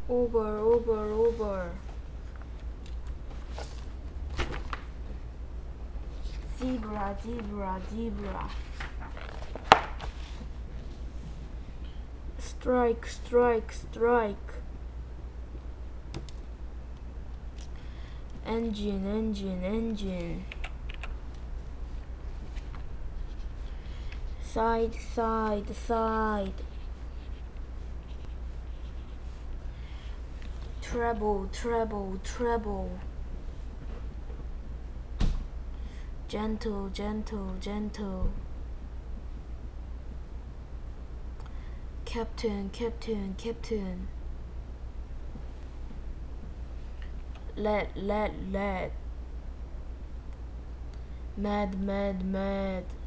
over. Zebra. Strike. Engine. Side. Treble. Gentle. Captain. Let. Mad.